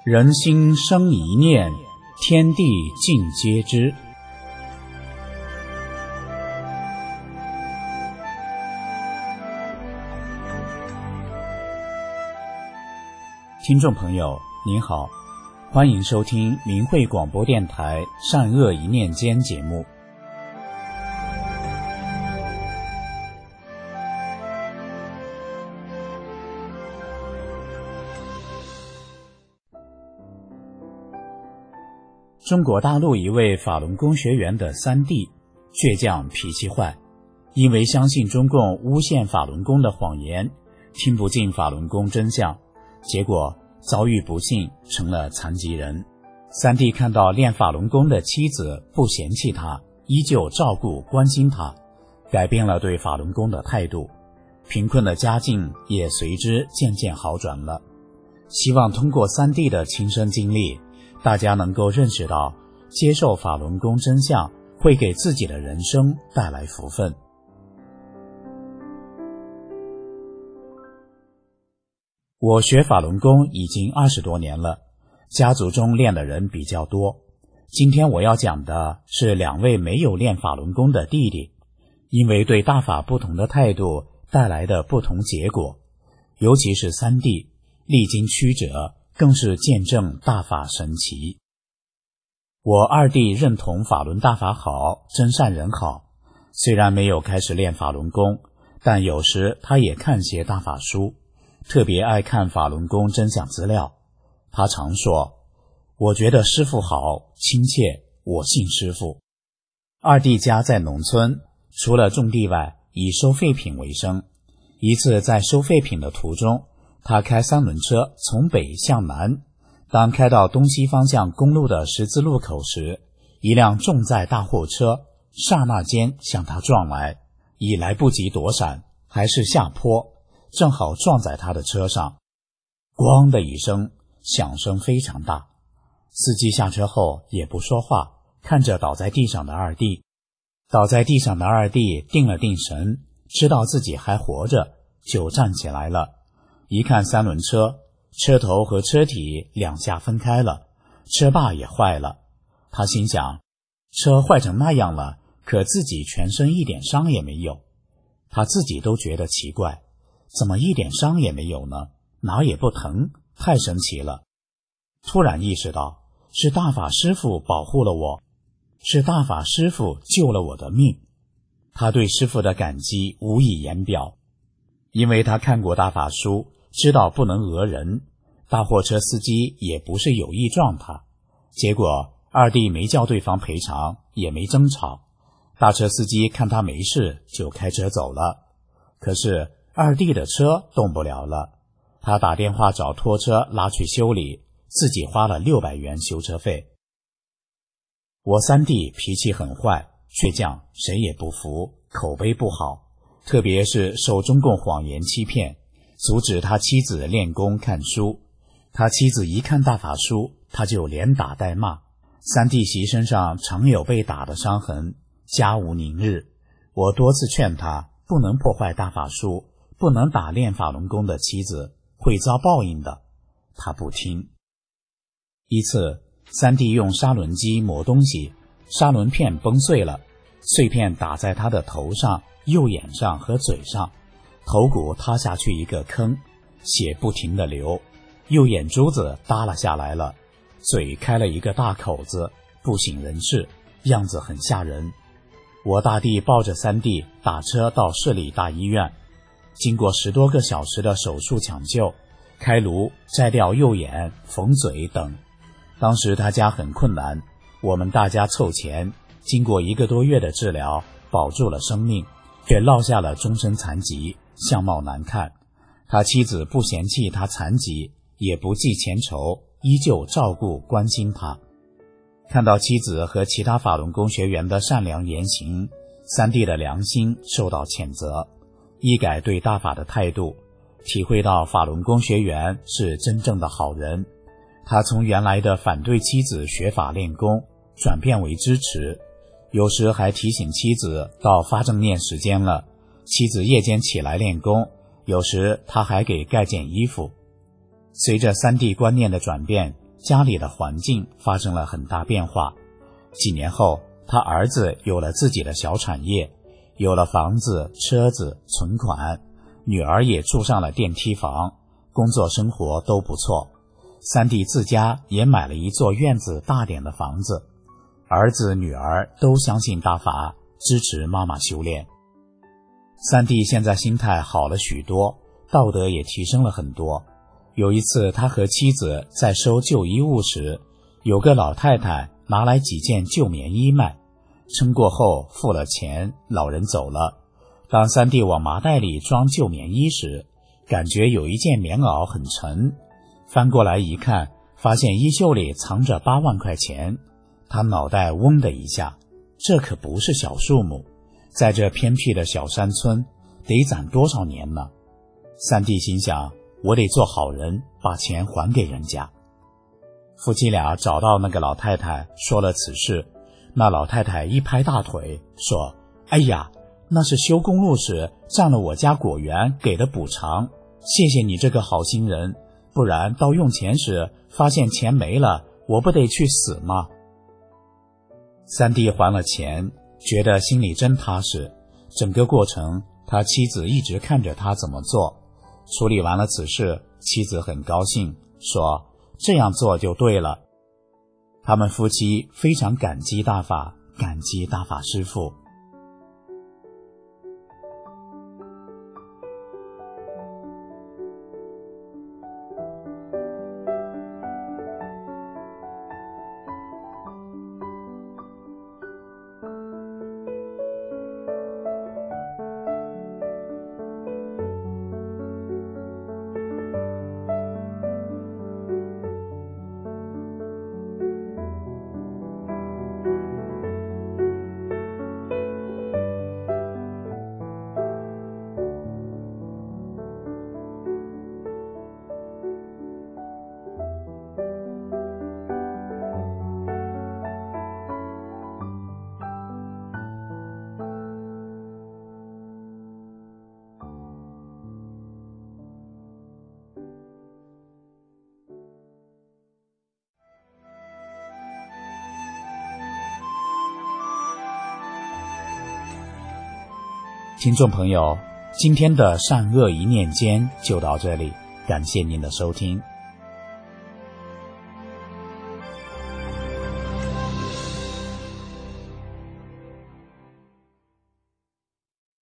人心生一念，天地尽皆知。听众朋友您好，欢迎收听明慧广播电台善恶一念间节目。中国大陆一位法轮功学员的三弟，倔强脾气坏，因为相信中共诬陷法轮功的谎言，听不进法轮功真相，结果遭遇不幸，成了残疾人。三弟看到练法轮功的妻子不嫌弃他，依旧照顾关心他，改变了对法轮功的态度，贫困的家境也随之渐渐好转了。希望通过三弟的亲身经历，大家能够认识到，接受法轮功真相会给自己的人生带来福分。我学法轮功已经20多年了，家族中练的人比较多。今天我要讲的是2位没有练法轮功的弟弟，因为对大法不同的态度带来的不同结果，尤其是三弟历经曲折，更是见证大法神奇。我二弟认同法轮大法好，真善人好，虽然没有开始练法轮功，但有时他也看些大法书，特别爱看法轮功真相资料。他常说，我觉得师父好，亲切，我信师父。二弟家在农村，除了种地外，以收废品为生。一次在收废品的途中，他开3轮车从北向南，当开到东西方向公路的十字路口时，一辆重载大货车刹那间向他撞来，已来不及躲闪，还是下坡，正好撞在他的车上，咣的一声，响声非常大。司机下车后也不说话，看着倒在地上的二弟。倒在地上的二弟定了定神，知道自己还活着，就站起来了。一看3轮车，车头和车体2下分开了，车把也坏了。他心想，车坏成那样了，可自己全身一点伤也没有。他自己都觉得奇怪，怎么一点伤也没有呢？哪也不疼，太神奇了。突然意识到，是大法师父保护了我，是大法师父救了我的命。他对师父的感激无以言表，因为他看过大法书，知道不能讹人，大货车司机也不是有意撞他。结果二弟没叫对方赔偿，也没争吵，大车司机看他没事就开车走了。可是二弟的车动不了了，他打电话找拖车拉去修理，自己花了600元修车费。我三弟脾气很坏，倔强，谁也不服，口碑不好，特别是受中共谎言欺骗，阻止他妻子练功看书。他妻子一看大法书，他就连打带骂。三弟媳身上常有被打的伤痕，家无宁日。我多次劝他不能破坏大法书，不能打练法轮功的妻子，会遭报应的。他不听。一次，三弟用砂轮机磨东西，砂轮片崩碎了，碎片打在他的头上、右眼上和嘴上，头骨塌下去一个坑，血不停地流，右眼珠子耷拉下来了，嘴开了一个大口子，不省人事，样子很吓人。我大弟抱着三弟打车到市里大医院，经过10多个小时的手术抢救，开颅、摘掉右眼、缝嘴等。当时他家很困难，我们大家凑钱，经过1个多月的治疗，保住了生命，却落下了终身残疾，相貌难看。他妻子不嫌弃他残疾，也不计前仇，依旧照顾关心他。看到妻子和其他法轮功学员的善良言行，三弟的良心受到谴责，一改对大法的态度，体会到法轮功学员是真正的好人。他从原来的反对妻子学法练功，转变为支持，有时还提醒妻子到发正念时间了，妻子夜间起来练功，有时他还给盖件衣服。随着三弟观念的转变， 家里的环境发生了很大变化。几年后，他儿子有了自己的小产业，有了房子、车子、存款，女儿也住上了电梯房，工作生活都不错。三弟自家也买了一座院子大点的房子，儿子女儿都相信大法，支持妈妈修炼。三弟现在心态好了许多，道德也提升了很多。有一次他和妻子在收旧衣物时，有个老太太拿来几件旧棉衣卖，称过后付了钱，老人走了。当三弟往麻袋里装旧棉衣时，感觉有一件棉袄很沉，翻过来一看，发现衣袖里藏着8万块钱。他脑袋嗡的一下，这可不是小数目，在这偏僻的小山村得攒多少年呢？三弟心想，我得做好人，把钱还给人家。夫妻俩找到那个老太太，说了此事。那老太太一拍大腿说，哎呀，那是修公路时占了我家果园给的补偿，谢谢你这个好心人，不然到用钱时发现钱没了，我不得去死吗？三弟还了钱，觉得心里真踏实。整个过程他妻子一直看着他怎么做。处理完了此事，妻子很高兴，说这样做就对了。他们夫妻非常感激大法，感激大法师父。听众朋友，今天的善恶一念间就到这里，感谢您的收听。